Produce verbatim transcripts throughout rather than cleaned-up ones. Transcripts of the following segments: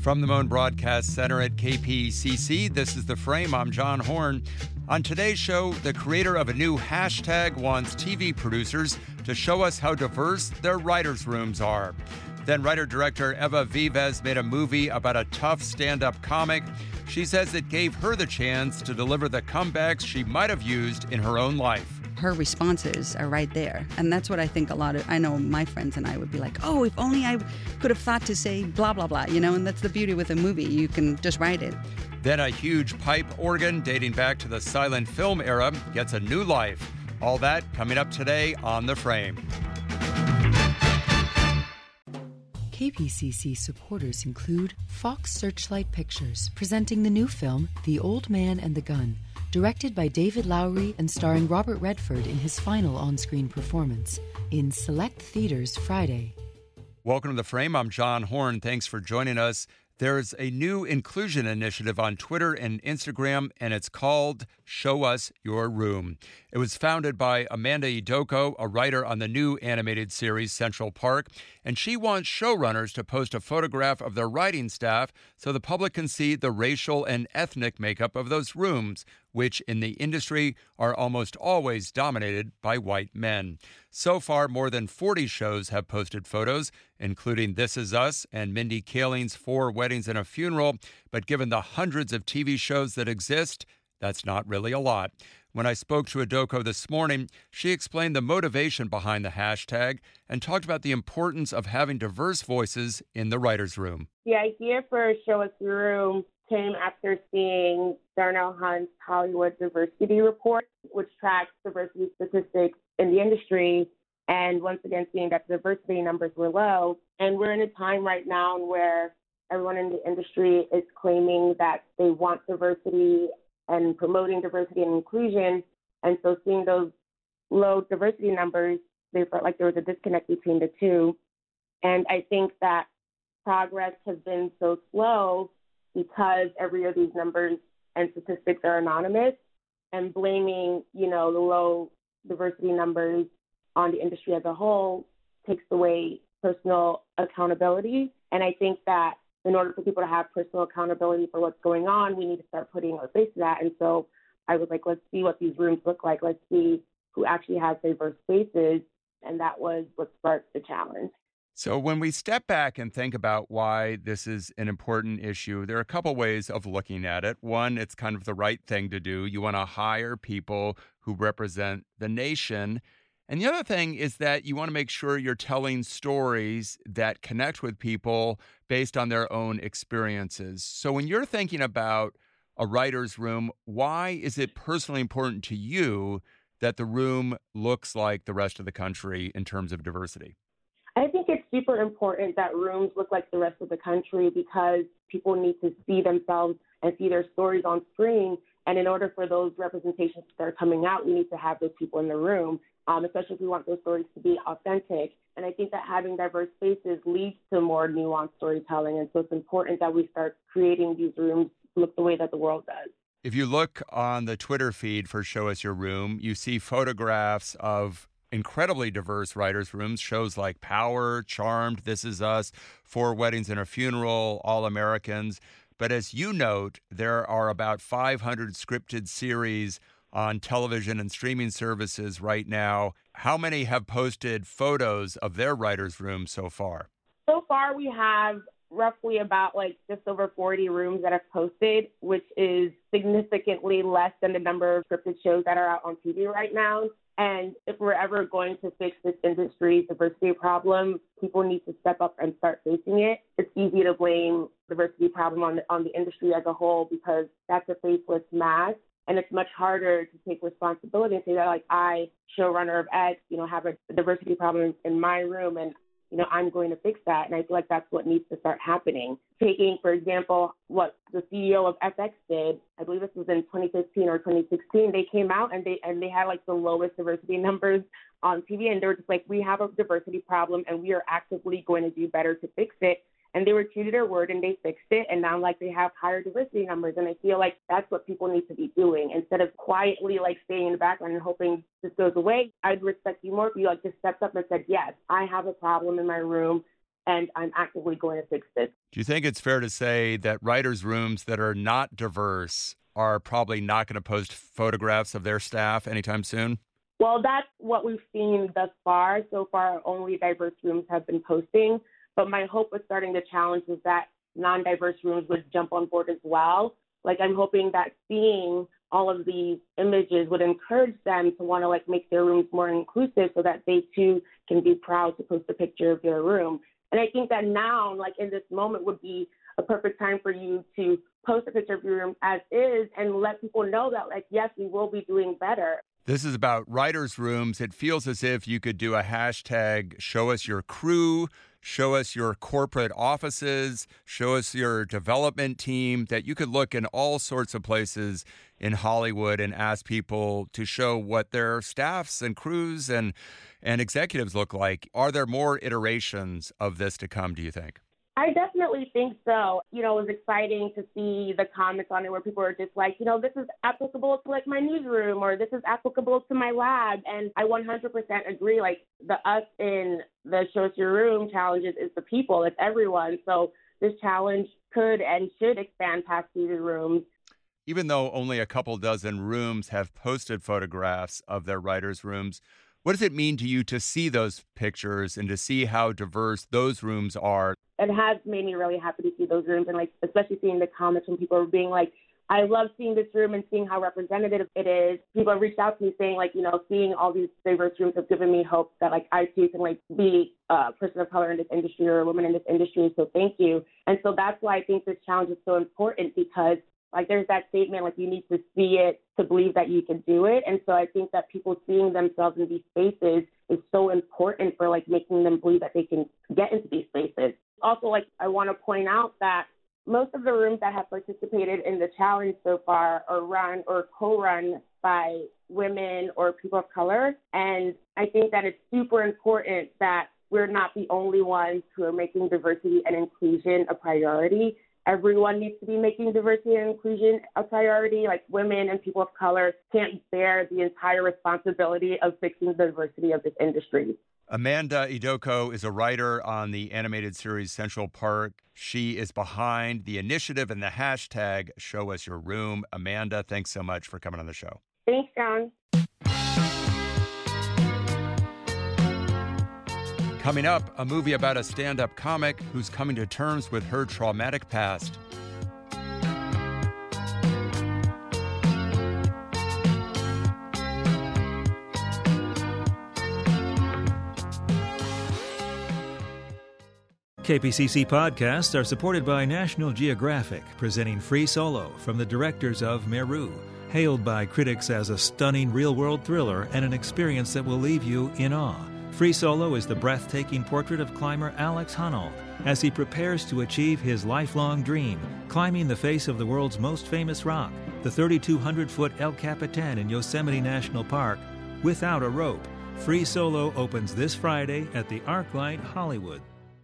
From the Moan Broadcast Center at K P C C, this is The Frame. I'm John Horn. On today's show, the creator of a new hashtag wants T V producers to show us how diverse their writers' rooms are. Then writer-director Eva Vives made a movie about a tough stand-up comic. She says it gave her the chance to deliver the comebacks she might have used in her own life. Her responses are right there. And that's what I think a lot of, I know my friends and I would be like, oh, if only I could have thought to say blah, blah, blah, you know, and that's the beauty with a movie. You can just write it. Then a huge pipe organ dating back to the silent film era gets a new life. All that coming up today on The Frame. K P C C supporters include Fox Searchlight Pictures, presenting the new film, The Old Man and the Gun, directed by David Lowery and starring Robert Redford in his final on-screen performance, in select theaters Friday. Welcome to The Frame. I'm John Horn. Thanks for joining us. There's a new inclusion initiative on Twitter and Instagram, and it's called Show Us Your Room. It was founded by Amanda Idoko, a writer on the new animated series Central Park, and she wants showrunners to post a photograph of their writing staff so the public can see the racial and ethnic makeup of those rooms, which in the industry are almost always dominated by white men. So far, more than forty shows have posted photos, including This Is Us and Mindy Kaling's Four Weddings and a Funeral, but given the hundreds of T V shows that exist, that's not really a lot. When I spoke to Idoko this morning, she explained the motivation behind the hashtag and talked about the importance of having diverse voices in the writer's room. The idea for Show Us Your Room came after seeing Darnell Hunt's Hollywood Diversity Report, which tracks diversity statistics in the industry, and once again seeing that the diversity numbers were low. And we're in a time right now where everyone in the industry is claiming that they want diversity and promoting diversity and inclusion. And so seeing those low diversity numbers, they felt like there was a disconnect between the two. And I think that progress has been so slow because every year these numbers and statistics are anonymous, and blaming, you know, the low diversity numbers on the industry as a whole takes away personal accountability. And I think that in order for people to have personal accountability for what's going on, we need to start putting our face to that. And so I was like, let's see what these rooms look like. Let's see who actually has diverse spaces. And that was what sparked the challenge. So when we step back and think about why this is an important issue, there are a couple ways of looking at it. One, it's kind of the right thing to do. You want to hire people who represent the nation. And the other thing is that you want to make sure you're telling stories that connect with people based on their own experiences. So when you're thinking about a writer's room, why is it personally important to you that the room looks like the rest of the country in terms of diversity? I think it's super important that rooms look like the rest of the country because people need to see themselves and see their stories on screen. And in order for those representations to start coming out, we need to have those people in the room, um, especially if we want those stories to be authentic. And I think that having diverse spaces leads to more nuanced storytelling. And so it's important that we start creating these rooms to look the way that the world does. If you look on the Twitter feed for Show Us Your Room, you see photographs of incredibly diverse writers' rooms, shows like Power, Charmed, This Is Us, Four Weddings and a Funeral, All Americans. But as you note, there are about five hundred scripted series on television and streaming services right now. How many have posted photos of their writers' rooms so far? So far, we have roughly about like just over forty rooms that have posted, which is significantly less than the number of scripted shows that are out on T V right now. And if we're ever going to fix this industry's diversity problem, people need to step up and start facing it. It's easy to blame the diversity problem on the, on the industry as a whole because that's a faceless mass. And it's much harder to take responsibility and say that, like, I, showrunner of X, you know, have a diversity problem in my room and, you know, I'm going to fix that. And I feel like that's what needs to start happening. Taking, for example, what the C E O of F X did, I believe this was in twenty fifteen or twenty sixteen, they came out and they and they had like the lowest diversity numbers on T V. And they were just like, we have a diversity problem and we are actively going to do better to fix it. And they were true to their word and they fixed it. And now like they have higher diversity numbers. And I feel like that's what people need to be doing instead of quietly like staying in the background and hoping this goes away. I'd respect you more if you like just stepped up and said, yes, I have a problem in my room. and I'm actively going to fix this. Do you think it's fair to say that writers' rooms that are not diverse are probably not going to post photographs of their staff anytime soon? Well, that's what we've seen thus far. So far, only diverse rooms have been posting. But my hope with starting the challenge was that non-diverse rooms would jump on board as well. Like, I'm hoping that seeing all of these images would encourage them to want to like make their rooms more inclusive so that they too can be proud to post a picture of their room. And I think that now, like in this moment, would be a perfect time for you to post a picture of your room as is and let people know that, like, yes, we will be doing better. This is about writers' rooms. It feels as if you could do a hashtag, show us your crew, show us your corporate offices, show us your development team, that you could look in all sorts of places in Hollywood and ask people to show what their staffs and crews and, and executives look like. Are there more iterations of this to come, do you think? I definitely think so. You know, it was exciting to see the comments on it where people were just like, you know, this is applicable to like my newsroom or this is applicable to my lab. And I one hundred percent agree. Like the us in the Show Us Your Room challenges is the people. It's everyone. So this challenge could and should expand past seated rooms. Even though only a couple dozen rooms have posted photographs of their writers' rooms, what does it mean to you to see those pictures and to see how diverse those rooms are? It has made me really happy to see those rooms, and like especially seeing the comments from people being like, I love seeing this room and seeing how representative it is. People have reached out to me saying like, you know, seeing all these diverse rooms has given me hope that like I too can like be a person of color in this industry or a woman in this industry. So thank you. And so that's why I think this challenge is so important, because like there's that statement, like you need to see it to believe that you can do it. And so I think that people seeing themselves in these spaces is so important for like making them believe that they can get into these spaces. Also, like I want to point out that most of the rooms that have participated in the challenge so far are run or co-run by women or people of color. And I think that it's super important that we're not the only ones who are making diversity and inclusion a priority. Everyone needs to be making diversity and inclusion a priority. Like women and people of color can't bear the entire responsibility of fixing the diversity of this industry. Amanda Idoko is a writer on the animated series Central Park. She is behind the initiative and the hashtag Show Us Your Room. Amanda, thanks so much for coming on the show. Thanks, John. Coming up, a movie about a stand-up comic who's coming to terms with her traumatic past. K P C C podcasts are supported by National Geographic, presenting Free Solo from the directors of Meru, hailed by critics as a stunning real-world thriller and an experience that will leave you in awe. Free Solo is the breathtaking portrait of climber Alex Honnold as he prepares to achieve his lifelong dream, climbing the face of the world's most famous rock, the thirty-two hundred foot El Capitan in Yosemite National Park, without a rope. Free Solo opens this Friday at the ArcLight Hollywood.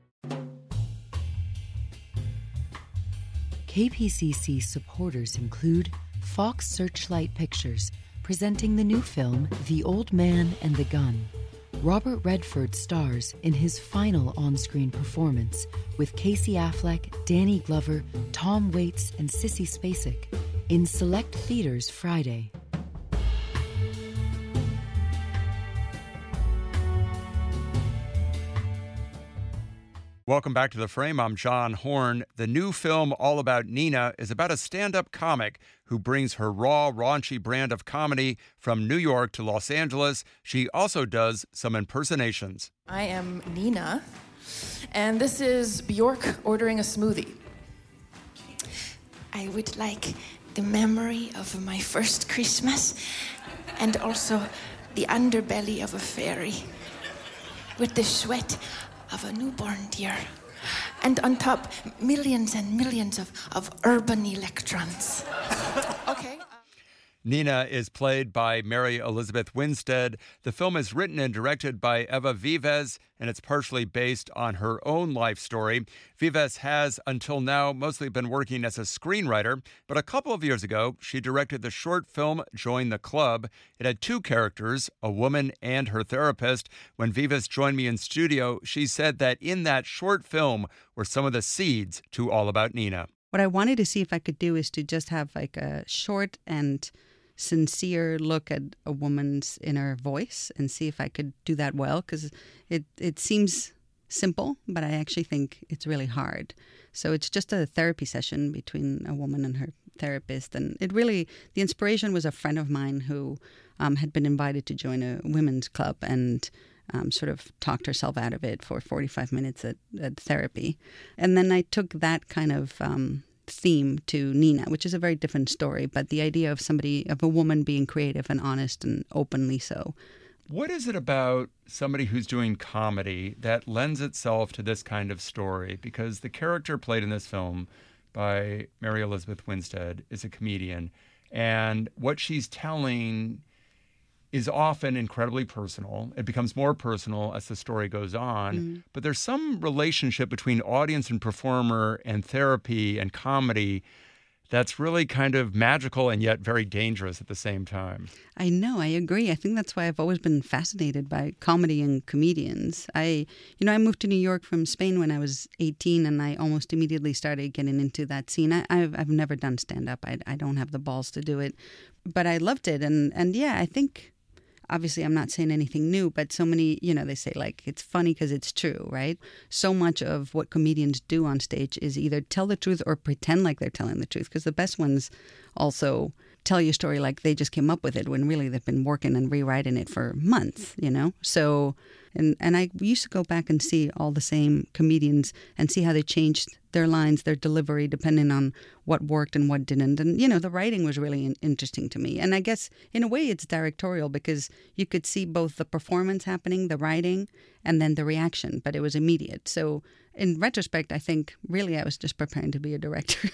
K P C C supporters include Fox Searchlight Pictures, presenting the new film The Old Man and the Gun. Robert Redford stars in his final on-screen performance with Casey Affleck, Danny Glover, Tom Waits, and Sissy Spacek in select theaters Friday. Welcome back to The Frame. I'm John Horn. The new film All About Nina is about a stand-up comic who brings her raw, raunchy brand of comedy from New York to Los Angeles. She also does some impersonations. I am Nina, and this is Bjork ordering a smoothie. I would like the memory of my first Christmas and also the underbelly of a fairy with the sweat of a newborn deer, and on top, millions and millions of, of urban electrons. Okay. Nina is played by Mary Elizabeth Winstead. The film is written and directed by Eva Vives, and it's partially based on her own life story. Vives has, until now, mostly been working as a screenwriter, but a couple of years ago, she directed the short film Join the Club. It had two characters, a woman and her therapist. When Vives joined me in studio, she said that in that short film were some of the seeds to All About Nina. What I wanted to see if I could do is to just have like a short and sincere look at a woman's inner voice and see if I could do that well, because it, it seems simple, but I actually think it's really hard. So it's just a therapy session between a woman and her therapist. And it really, the inspiration was a friend of mine who um, had been invited to join a women's club and um, sort of talked herself out of it for forty-five minutes at, at therapy. And then I took that kind of um, theme to Nina, which is a very different story, but the idea of somebody, of a woman being creative and honest and openly so. What is it about somebody who's doing comedy that lends itself to this kind of story? Because the character played in this film by Mary Elizabeth Winstead is a comedian, and what she's telling is often incredibly personal. It becomes more personal as the story goes on. Mm. But there's some relationship between audience and performer and therapy and comedy that's really kind of magical and yet very dangerous at the same time. I know, I agree. I think that's why I've always been fascinated by comedy and comedians. I, you know, I moved to New York from Spain when I was eighteen, and I almost immediately started getting into that scene. I, I've, I've never done stand-up. I, I don't have the balls to do it. But I loved it. And, and yeah, I think... Obviously, I'm not saying anything new, but so many, you know, they say like, it's funny because it's true, right? So much of what comedians do on stage is either tell the truth or pretend like they're telling the truth, because the best ones also tell your story like they just came up with it when really they've been working and rewriting it for months, you know? So, and, and I used to go back and see all the same comedians and see how they changed their lines, their delivery, depending on what worked and what didn't. And, you know, the writing was really in- interesting to me. And I guess in a way it's directorial because you could see both the performance happening, the writing, and then the reaction, but it was immediate. So in retrospect, I think really I was just preparing to be a director.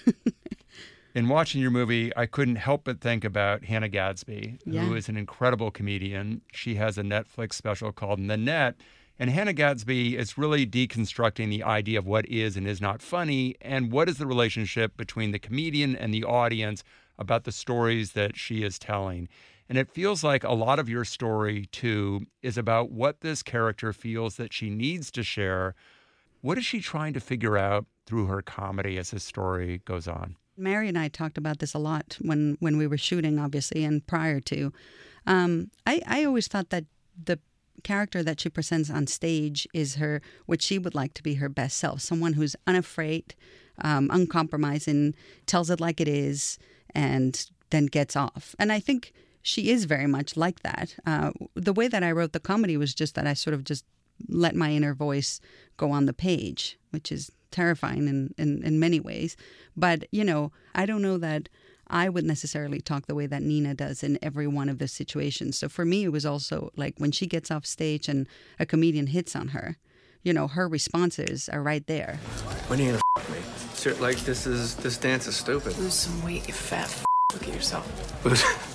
In watching your movie, I couldn't help but think about Hannah Gadsby, yeah. who is an incredible comedian. She has a Netflix special called Nanette. And Hannah Gadsby is really deconstructing the idea of what is and is not funny, and what is the relationship between the comedian and the audience about the stories that she is telling. And it feels like a lot of your story, too, is about what this character feels that she needs to share. What is she trying to figure out through her comedy as this story goes on? Mary and I talked about this a lot when, when we were shooting, obviously, and prior to. Um, I, I always thought that the character that she presents on stage is her, what she would like to be her best self, someone who's unafraid, um, uncompromising, tells it like it is, and then gets off. And I think she is very much like that. Uh, the way that I wrote the comedy was just that I sort of just let my inner voice go on the page, which is terrifying in, in, in many ways. But, you know, I don't know that I would necessarily talk the way that Nina does in every one of the situations. So for me, it was also like when she gets off stage and a comedian hits on her, you know, her responses are right there. When are you gonna f*** me? Sir, like, this is, this dance is stupid. Lose some weight, you fat f***. Look at yourself.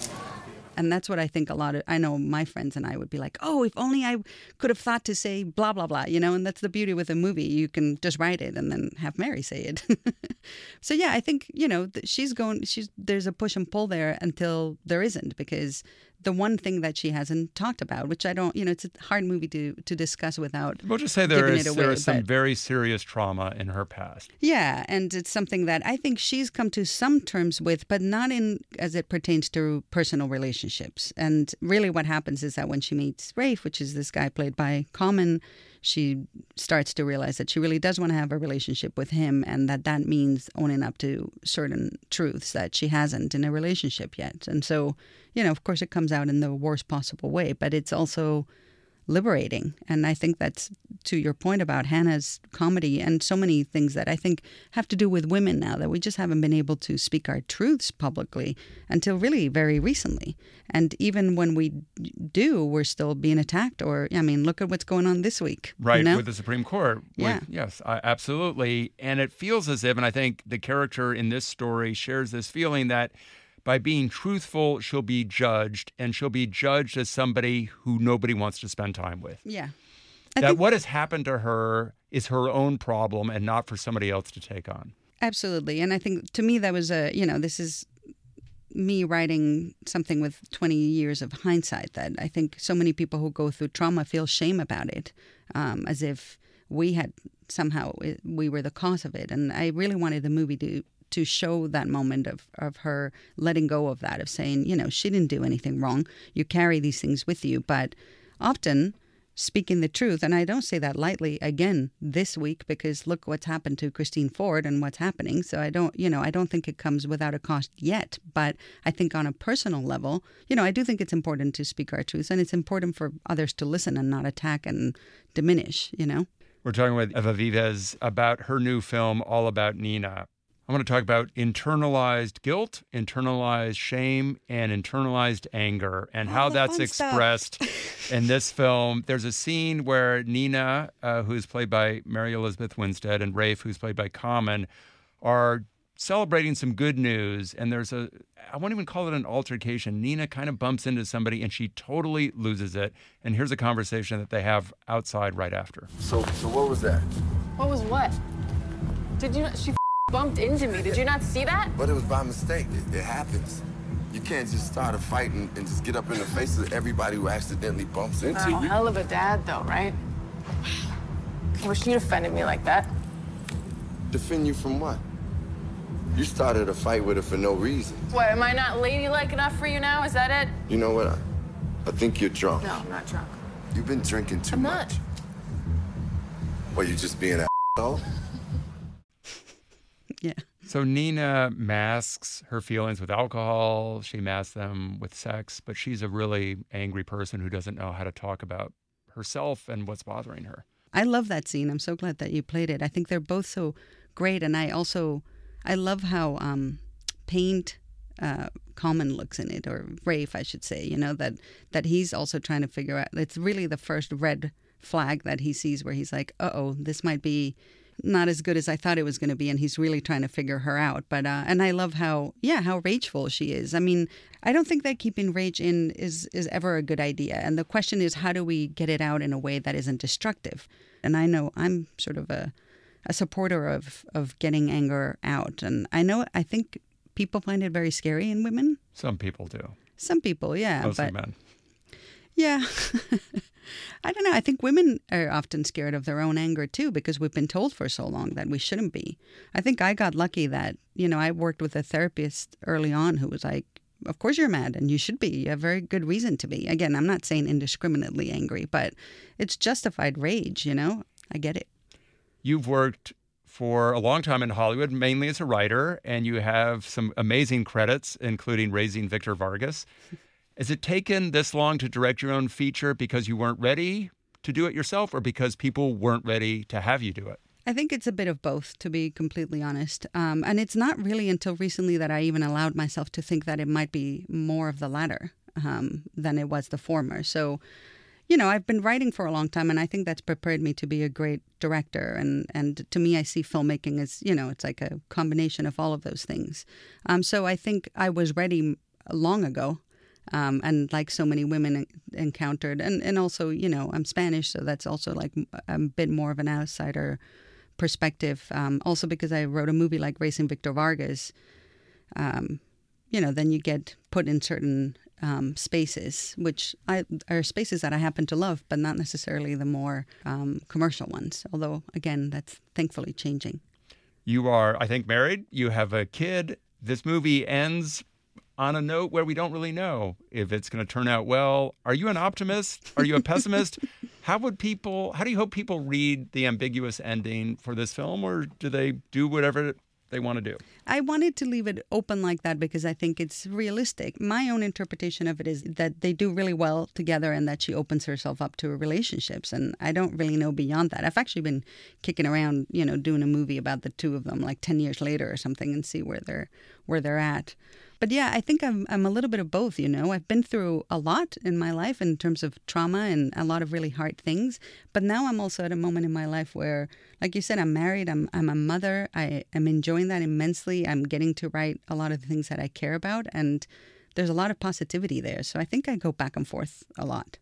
And that's what I think a lot of, I know my friends and I would be like, oh, if only I could have thought to say blah, blah, blah, you know, and that's the beauty with a movie. You can just write it and then have Mary say it. So, yeah, I think, you know, she's going, she's, there's a push and pull there until there isn't, because the one thing that she hasn't talked about, which I don't, you know, it's a hard movie to, to discuss without We'll just say there giving is, it away, there is some but- very serious trauma in her past. Yeah, and it's something that I think she's come to some terms with, but not in as it pertains to personal relationships. And really what happens is that when she meets Rafe, which is this guy played by Common, she starts to realize that she really does want to have a relationship with him, and that that means owning up to certain truths that she hasn't in a relationship yet. And so, you know, of course it comes out in the worst possible way, but it's also liberating. And I think that's to your point about Hannah's comedy and so many things that I think have to do with women now, that we just haven't been able to speak our truths publicly until really very recently. And even when we do, we're still being attacked. Or, I mean, look at what's going on this week. Right, you know? with the Supreme Court. With, Yeah. Yes, I, absolutely. And it feels as if, and I think the character in this story shares this feeling that by being truthful, she'll be judged, and she'll be judged as somebody who nobody wants to spend time with. Yeah. I that think- what has happened to her is her own problem and not for somebody else to take on. Absolutely. And I think to me that was a, you know, this is me writing something with twenty years of hindsight, that I think so many people who go through trauma feel shame about it, um, as if we had somehow, we were the cause of it. And I really wanted the movie to to show that moment of, of her letting go of that, of saying, you know, she didn't do anything wrong. You carry these things with you. But often speaking the truth, and I don't say that lightly, again, this week, because look what's happened to Christine Ford and what's happening. So I don't, you know, I don't think it comes without a cost yet. But I think on a personal level, you know, I do think it's important to speak our truths, and it's important for others to listen and not attack and diminish, you know. We're talking with Eva Vives about her new film, All About Nina. I want to talk about internalized guilt, internalized shame, and internalized anger, and All how the that's fun expressed in this film. There's a scene where Nina, uh, who's played by Mary Elizabeth Winstead, and Rafe, who's played by Common, are celebrating some good news. And there's a, I won't even call it an altercation. Nina kind of bumps into somebody, and she totally loses it. And here's a conversation that they have outside right after. So, so what was that? What was what? Did you? She bumped into me. Did you not see that? But it was by mistake. It, it happens. You can't just start a fight and, and just get up in the face of everybody who accidentally bumps into Oh, you. hell of a dad, though, right? I wish you'd offended me like that. Defend you from what? You started a fight with her for no reason. What, am I not ladylike enough for you now? Is that it? You know what? I, I think you're drunk. No, I'm not drunk. You've been drinking too I'm much. not. Well, you just being an asshole? Yeah. So Nina masks her feelings with alcohol. She masks them with sex, but she's a really angry person who doesn't know how to talk about herself and what's bothering her. I love that scene. I'm so glad that you played it. I think they're both so great. And I also, I love how um, pained uh, Common looks in it, or Rafe, I should say, you know, that, that he's also trying to figure out. It's really the first red flag that he sees where he's like, uh-oh, this might be not as good as I thought it was going to be, and he's really trying to figure her out. But uh, and I love how yeah how rageful she is. I mean, I don't think that keeping rage in is is ever a good idea. And the question is, how do we get it out in a way that isn't destructive? And I know I'm sort of a a supporter of of getting anger out, and I know I think people find it very scary in women. Some people do. Some people, yeah, Mostly but men. yeah. I don't know. I think women are often scared of their own anger, too, because we've been told for so long that we shouldn't be. I think I got lucky that, you know, I worked with a therapist early on who was like, of course you're mad and you should be. You have very good reason to be. Again, I'm not saying indiscriminately angry, but it's justified rage, you know? I get it. You've worked for a long time in Hollywood, mainly as a writer, and you have some amazing credits, including Raising Victor Vargas. Has it taken this long to direct your own feature because you weren't ready to do it yourself, or because people weren't ready to have you do it? I think it's a bit of both, to be completely honest. Um, and it's not really until recently that I even allowed myself to think that it might be more of the latter um, than it was the former. So, you know, I've been writing for a long time, and I think that's prepared me to be a great director. And, and to me, I see filmmaking as, you know, it's like a combination of all of those things. Um, so I think I was ready long ago. Um, and like so many women encountered, and, and also, you know, I'm Spanish, so that's also like a bit more of an outsider perspective. Um, also because I wrote a movie like Raising Victor Vargas, um, you know, then you get put in certain um, spaces, which I, are spaces that I happen to love, but not necessarily the more um, commercial ones. Although, again, that's thankfully changing. You are, I think, married. You have a kid. This movie ends on a note where we don't really know if it's going to turn out well. Are you an optimist? Are you a pessimist? How would people, how do you hope people read the ambiguous ending for this film, or do they do whatever they want to do? I wanted to leave it open like that because I think it's realistic. My own interpretation of it is that they do really well together and that she opens herself up to relationships. And I don't really know beyond that. I've actually been kicking around, you know, doing a movie about the two of them like ten years later or something and see where they're where they're at. But yeah, I think I'm I'm a little bit of both, you know. I've been through a lot in my life in terms of trauma and a lot of really hard things. But now I'm also at a moment in my life where, like you said, I'm married, I'm I'm a mother. I am enjoying that immensely. I'm getting to write a lot of the things that I care about, and there's a lot of positivity there. So I think I go back and forth a lot.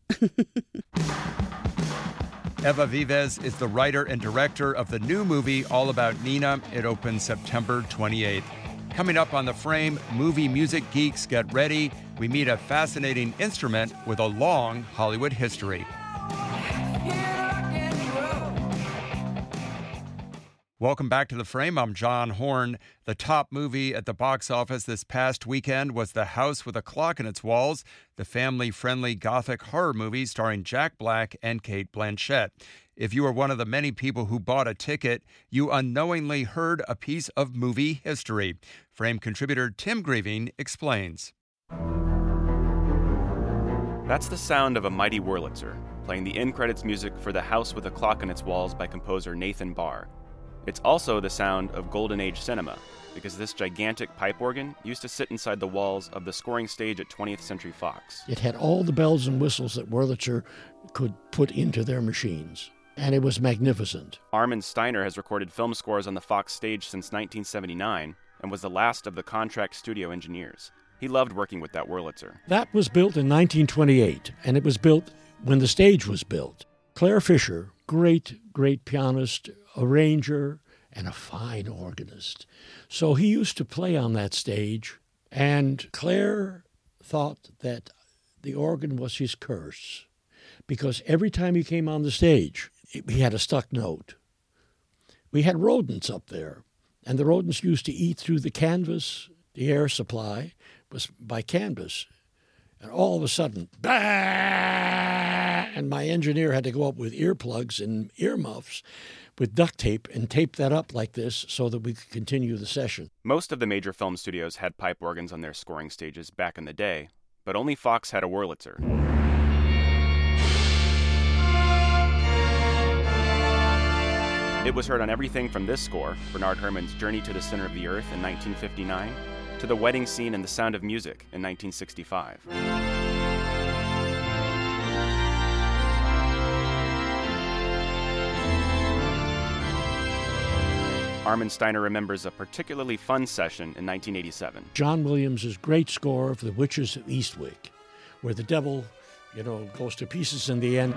Eva Vives is the writer and director of the new movie All About Nina. It opens September twenty-eighth. Coming up on The Frame, movie music geeks get ready. We meet a fascinating instrument with a long Hollywood history. Welcome back to The Frame. I'm John Horn. The top movie at the box office this past weekend was The House with a Clock in Its Walls, the family-friendly gothic horror movie starring Jack Black and Cate Blanchett. If you were one of the many people who bought a ticket, you unknowingly heard a piece of movie history. Frame contributor Tim Grieving explains. That's the sound of a mighty Wurlitzer, playing the end credits music for The House with a Clock in Its Walls by composer Nathan Barr. It's also the sound of Golden Age cinema, because this gigantic pipe organ used to sit inside the walls of the scoring stage at twentieth Century Fox. It had all the bells and whistles that Wurlitzer could put into their machines, and it was magnificent. Armin Steiner has recorded film scores on the Fox stage since nineteen seventy-nine and was the last of the contract studio engineers. He loved working with that Wurlitzer. That was built in nineteen twenty-eight, and it was built when the stage was built. Claire Fisher, great, great pianist, arranger, and a fine organist. So he used to play on that stage, and Claire thought that the organ was his curse, because every time he came on the stage, he had a stuck note. We had rodents up there, and the rodents used to eat through the canvas. The air supply was by canvas. And all of a sudden, bah! And my engineer had to go up with earplugs and earmuffs with duct tape and tape that up like this so that we could continue the session. Most of the major film studios had pipe organs on their scoring stages back in the day, but only Fox had a Wurlitzer. It was heard on everything from this score, Bernard Herrmann's Journey to the Center of the Earth in nineteen fifty-nine, to the wedding scene in The Sound of Music in nineteen sixty-five. Armin Steiner remembers a particularly fun session in nineteen eighty-seven. John Williams' great score of The Witches of Eastwick, where the devil, you know, goes to pieces in the end.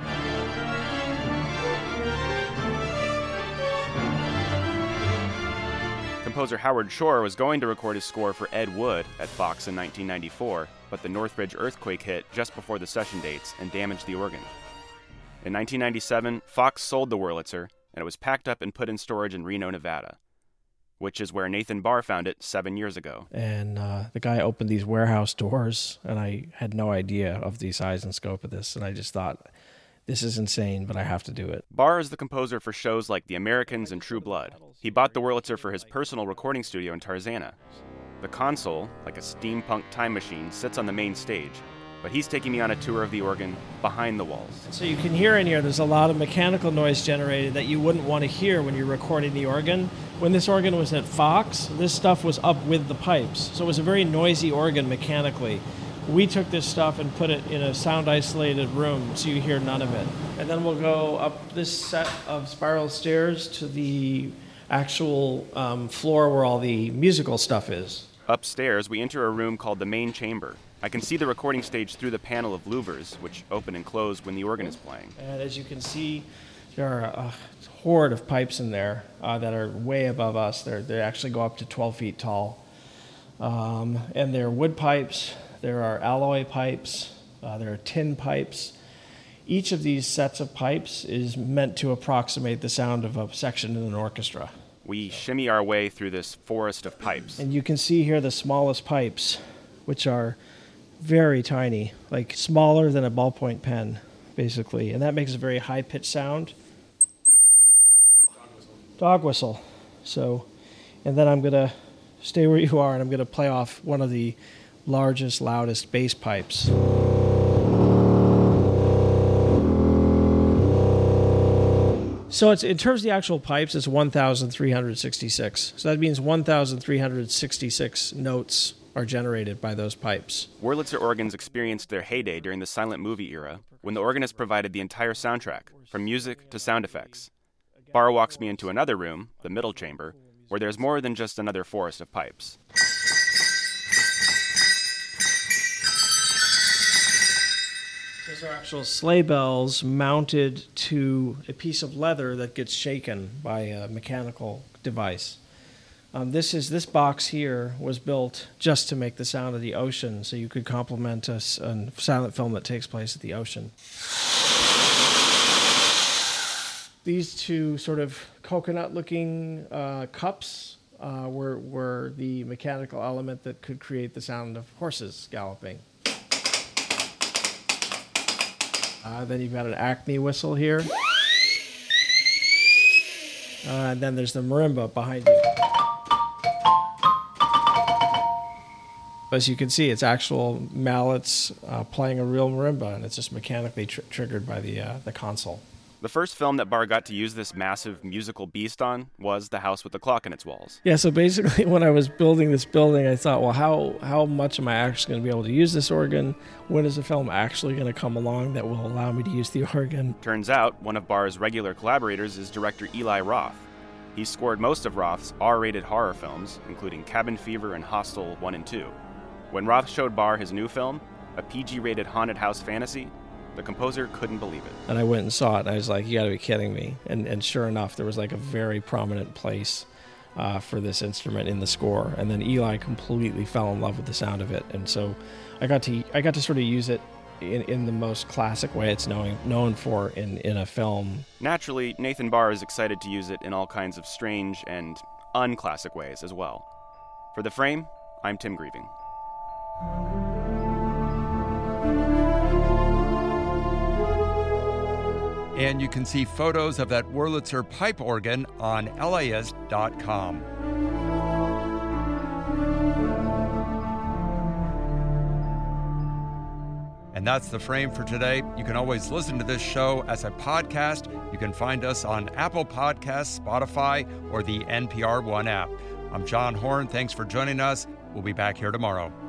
Composer Howard Shore was going to record his score for Ed Wood at Fox in nineteen ninety-four, but the Northridge earthquake hit just before the session dates and damaged the organ. In nineteen ninety-seven, Fox sold the Wurlitzer, and it was packed up and put in storage in Reno, Nevada, which is where Nathan Barr found it seven years ago. And uh, the guy opened these warehouse doors, and I had no idea of the size and scope of this, and I just thought, this is insane, but I have to do it. Barr is the composer for shows like The Americans and True Blood. He bought the Wurlitzer for his personal recording studio in Tarzana. The console, like a steampunk time machine, sits on the main stage, but he's taking me on a tour of the organ behind the walls. So you can hear in here, there's a lot of mechanical noise generated that you wouldn't want to hear when you're recording the organ. When this organ was at Fox, this stuff was up with the pipes, so it was a very noisy organ mechanically. We took this stuff and put it in a sound-isolated room so you hear none of it. And then we'll go up this set of spiral stairs to the actual um, floor where all the musical stuff is. Upstairs, we enter a room called the main chamber. I can see the recording stage through the panel of louvers, which open and close when the organ is playing. And as you can see, there are a horde of pipes in there uh, that are way above us. They're, they actually go up to twelve feet tall. Um, and they're wood pipes. There are alloy pipes, uh, there are tin pipes. Each of these sets of pipes is meant to approximate the sound of a section in an orchestra. We shimmy our way through this forest of pipes. And you can see here the smallest pipes, which are very tiny, like smaller than a ballpoint pen, basically. And that makes a very high-pitched sound. Dog whistle. Dog whistle. So, and then I'm going to stay where you are, and I'm going to play off one of the largest, loudest bass pipes. So it's in terms of the actual pipes, it's one thousand three hundred sixty-six. So that means one thousand three hundred sixty-six notes are generated by those pipes. Wurlitzer organs experienced their heyday during the silent movie era, when the organist provided the entire soundtrack, from music to sound effects. Barr walks me into another room, the middle chamber, where there's more than just another forest of pipes. Those are actual sleigh bells mounted to a piece of leather that gets shaken by a mechanical device. Um, this is this box here was built just to make the sound of the ocean, so you could complement a, a silent film that takes place at the ocean. These two sort of coconut-looking uh, cups uh, were were the mechanical element that could create the sound of horses galloping. Uh, then you've got an Acme whistle here. Uh, and then there's the marimba behind you. As you can see, it's actual mallets uh, playing a real marimba, and it's just mechanically tr- triggered by the uh, the console. The first film that Barr got to use this massive musical beast on was The House with the Clock in its Walls. Yeah, so basically when I was building this building, I thought, well, how, how much am I actually going to be able to use this organ? When is a film actually going to come along that will allow me to use the organ? Turns out, one of Barr's regular collaborators is director Eli Roth. He scored most of Roth's R-rated horror films, including Cabin Fever and Hostel one and two. When Roth showed Barr his new film, a P G-rated haunted house fantasy, the composer couldn't believe it. And I went and saw it, and I was like, you gotta be kidding me. And and sure enough, there was like a very prominent place uh, for this instrument in the score. And then Eli completely fell in love with the sound of it. And so I got to I got to sort of use it in, in the most classic way it's known, known for in, in a film. Naturally, Nathan Barr is excited to use it in all kinds of strange and unclassic ways as well. For The Frame, I'm Tim Grieving. And you can see photos of that Wurlitzer pipe organ on L A S dot com. And that's The Frame for today. You can always listen to this show as a podcast. You can find us on Apple Podcasts, Spotify, or the N P R One app. I'm John Horn. Thanks for joining us. We'll be back here tomorrow.